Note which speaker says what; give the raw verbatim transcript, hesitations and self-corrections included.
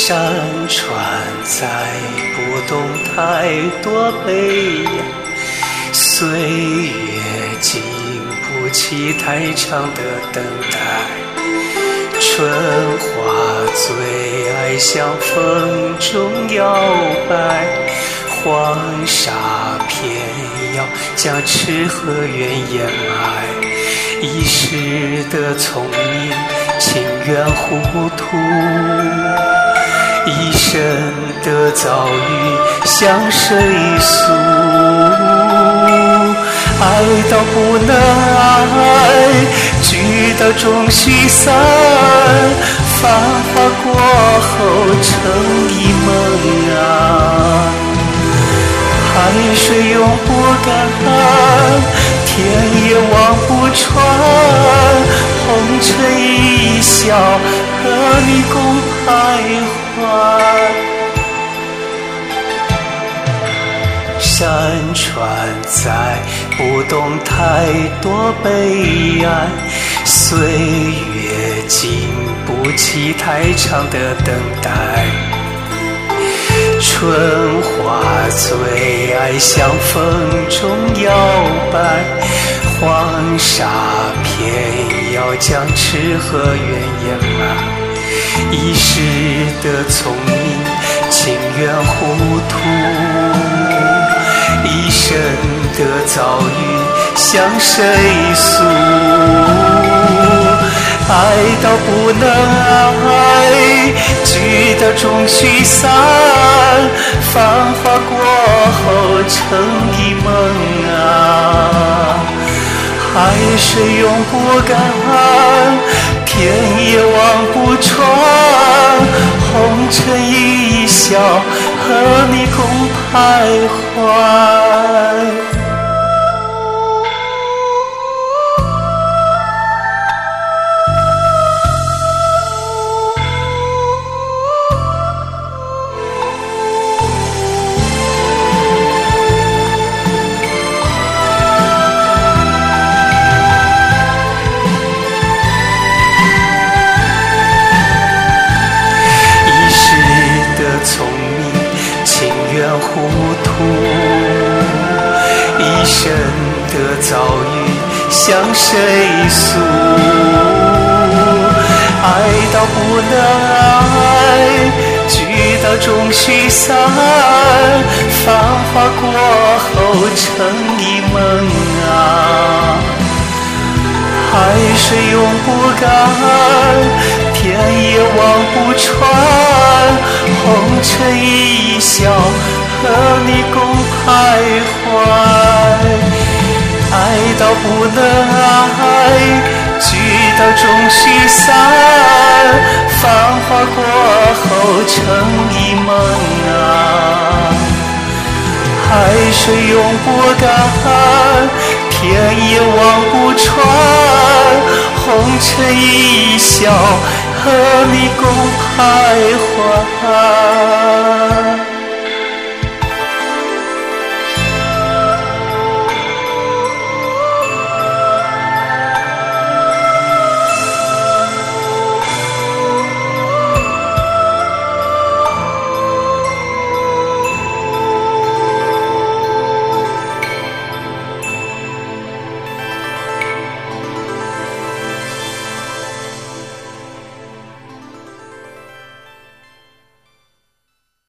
Speaker 1: 山川载不动太多悲哀，岁月经不起太长的等待。春花最爱向风中摇摆，黄沙偏要将痴和怨掩埋。一时的聪明，情愿糊涂；一生的遭遇，向谁诉？爱到不能爱，聚到终须散。繁华过后成一梦啊，海水永不干，天也望不穿。红尘一笑，和你共徘徊。山川载不动太多悲哀，岁月经不起太长的等待。春花最爱向风中摇摆，黄沙偏要将痴和怨掩埋。一时的聪明，情愿糊涂；一生的遭遇，向谁诉？爱到不能爱，聚到终须散。繁华过后成一梦啊，海水永不干，天也望不穿。红尘一笑，和你共徘徊。聪明，情愿糊涂；一生的遭遇，向谁诉？爱到不能爱，聚到终须散。繁华过后成一梦啊，海水永不干，天也望不穿。红尘一笑，和你共徘徊。爱到不能爱，聚到终须散。繁华过后成一梦啊，海水永不干，天也望不穿。红尘一笑，和你共徘徊。